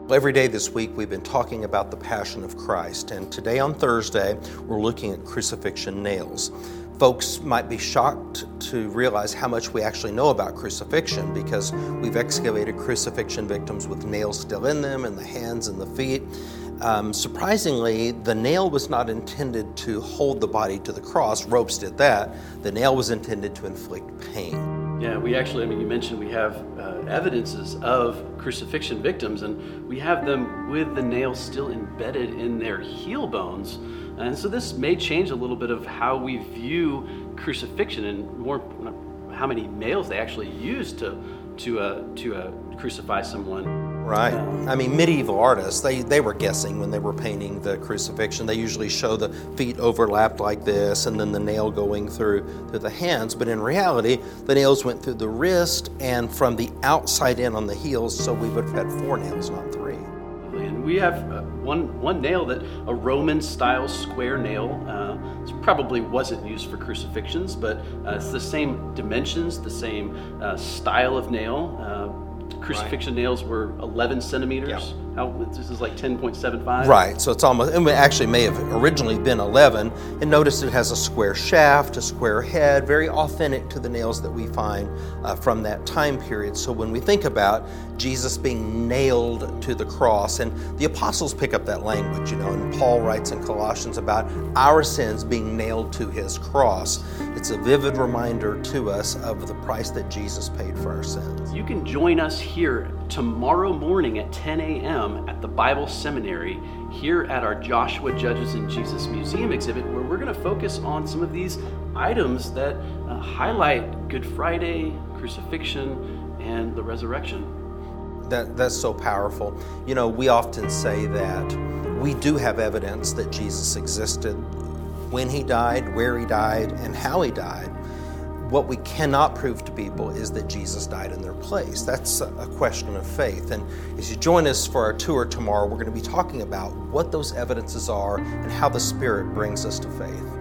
Every day this week we've been talking about the Passion of Christ, and today on Thursday we're looking at crucifixion nails. Folks might be shocked to realize how much we actually know about crucifixion because we've excavated crucifixion victims with nails still in them in the hands and the feet. Surprisingly, the nail was not intended to hold the body to the cross. Ropes did that. The nail was intended to inflict pain. Yeah, you mentioned we have evidences of crucifixion victims, and we have them with the nails still embedded in their heel bones. And so this may change a little bit of how we view crucifixion and more how many nails they actually used to crucify someone. Right. Medieval artists, they were guessing when they were painting the crucifixion. They usually show the feet overlapped like this and then the nail going through the hands. But in reality, the nails went through the wrist and from the outside in on the heels, so we would have had 4 nails, not 3. And we have one nail, that a Roman-style square nail. This probably wasn't used for crucifixions, but it's the same dimensions, the same style of nail. Crucifixion nails were 11 centimeters. Yeah. This is like 10.75. Right, so it's almost, it actually may have originally been 11. And notice it has a square shaft, a square head, very authentic to the nails that we find from that time period. So when we think about Jesus being nailed to the cross, and the apostles pick up that language, and Paul writes in Colossians about our sins being nailed to his cross. It's a vivid reminder to us of the price that Jesus paid for our sins. You can join us here tomorrow morning at 10 a.m. at the Bible Seminary here at our Joshua Judges and Jesus Museum exhibit, where we're going to focus on some of these items that highlight Good Friday, crucifixion, and the resurrection. That's so powerful. We often say that we do have evidence that Jesus existed, when he died, where he died, and how he died. What we cannot prove to people is that Jesus died in their place. That's a question of faith. And as you join us for our tour tomorrow, we're going to be talking about what those evidences are and how the Spirit brings us to faith.